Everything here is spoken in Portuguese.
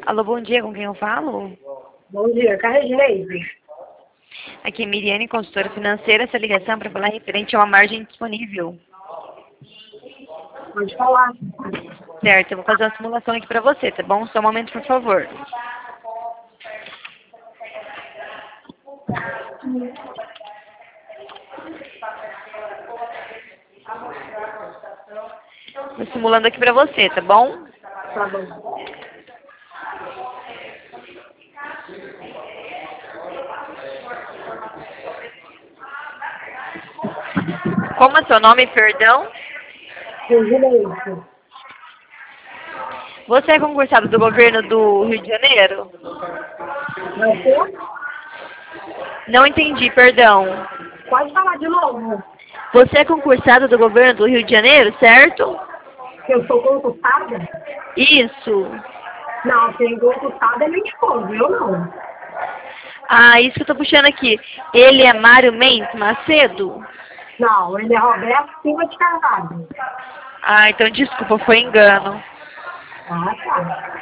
Alô, bom dia, com quem eu falo? Bom dia, Carregineide. Aqui é Miriane, consultora financeira. Essa ligação é para falar referente a uma margem disponível. Pode falar. Certo, eu vou fazer uma simulação aqui para você, tá bom? Só um momento, por favor. Estou simulando aqui para você, tá bom? Tá bom. Como é seu nome, perdão? Carregineide. Você é concursado do governo do Rio de Janeiro? Você? Não entendi, perdão. Pode falar de novo. Você é concursado do governo do Rio de Janeiro, certo? Que eu sou concursada? Isso. Não, quem concursada é minha esposa, eu não. Ah, isso que eu tô puxando aqui. Ele é Mário Mendes Macedo? Não, ele é Roberto Silva de Carvalho. Ah, então desculpa, foi engano. Ah, tá.